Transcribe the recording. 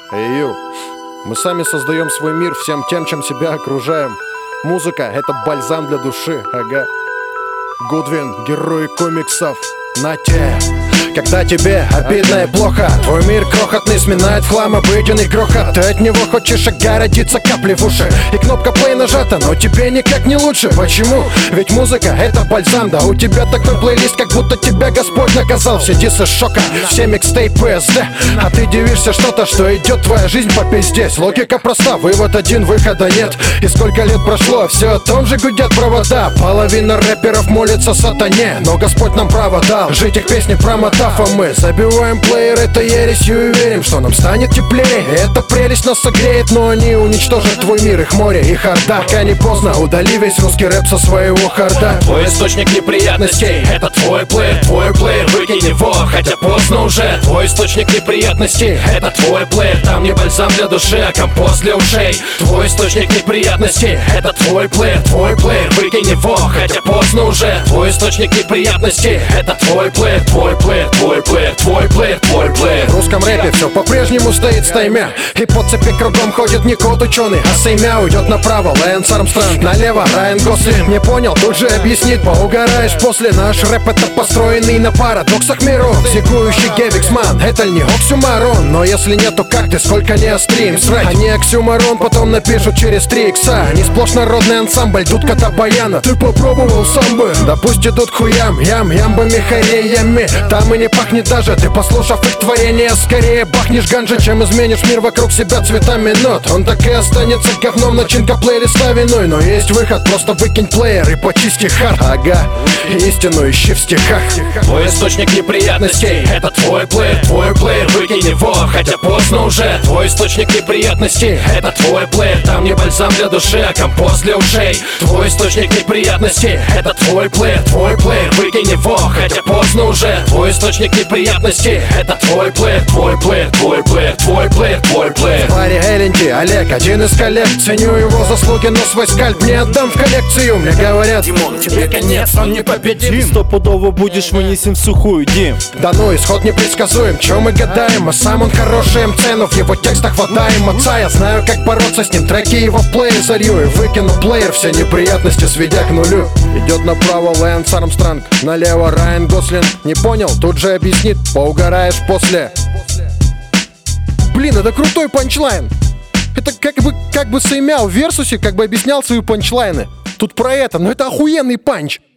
Эй, мы сами создаем свой мир всем тем, чем себя окружаем. Музыка — это бальзам для души, ага. Гудвин, герои комиксов, на те. Когда тебе обидно и плохо, твой мир крохотный сминает в хлам обыденный грохот. Ты от него хочешь огородиться, капли в уши, и кнопка play нажата, но тебе никак не лучше. Почему? Ведь музыка — это бальзам, да у тебя такой плейлист, как будто тебя Господь наказал. Все дисы шока, все микстейпы СД, а ты дивишься что-то, что идет твоя жизнь по пиздец. Логика проста, вывод один, выхода нет. И сколько лет прошло, все о том же гудят провода. Половина рэперов молится сатане, но Господь нам право дал жить их песни промотав. А мы забиваем плеер этой ересью и верим, что нам станет теплее. Эта прелесть нас согреет, но они уничтожат твой мир, их море, их орда. Пока не поздно, удали весь русский рэп со своего харда. Твой источник неприятностей — это твой плеер, выкинь его, хотя поздно уже. Твой источник неприятностей — это твой плеер, там не бальзам для души, а компост для ушей. Твой источник неприятностей — это твой плеер, выкинь его, хотя поздно уже. Твой источник неприятностей — это твой плеер, твой плеер. В русском рэпе все по-прежнему стоит стаймя, и по цепи кругом ходит не кот ученый, а сеймя. Уйдет направо Лэнс Армстронг, налево Райан Гослинг. Не понял, тут же объяснит, поугараешь после. Наш рэп — это построенный на парадоксах миров. Зигующий Гевиксман — это не оксюмарон, но если нет, то как ты, сколько не остри срать. Они оксюмарон потом напишут через 3 икса. Они сплошь народный ансамбль, дудка Табаяна. Ты попробовал сам бы? Да пусть идут к хуям, ямбами, хореями. Там и не пахнет даже, ты послушав их творение, скорее бахнешь ганджа, чем изменишь мир вокруг себя цветами нот. Он так и останется говном, начинка плейлиста виной. Но есть выход, просто выкинь плеер и почисти хард. Ага, истину ищи в стихах. Твой источник неприятностей — это твой плеер, выкинь его, хотя поздно уже. Твой источник неприятностей — это твой плеер, там не бальзам для души, а компост для ушей. Твой источник неприятностей — это твой плеер, выкинь его, хотя поздно уже. Твой источник неприятностей — это твой плеер, В паре Элленти Олег, один из коллег. Ценю его заслуги, но свой скальп не отдам в коллекцию. Мне говорят: Димон, тебе конец, он непобедим. Стопудово будешь вынесен в сухую, Дим. да ну, исход непредсказуем, чё мы гадаем? А сам он хороший МЦ, но в его текстах хватаем отца. Я знаю, как бороться с ним, треки его в плеер зарью и выкину плеер, все неприятности сведя к нулю. Идет направо Лэнс Армстронг, налево Райан Гослинг. Не понял, тут же объяснит, поугараешь после. Блин, это крутой панчлайн. Это как бы Сеймяу в Версусе как бы объяснял свои панчлайны. Тут про это, но это охуенный панч.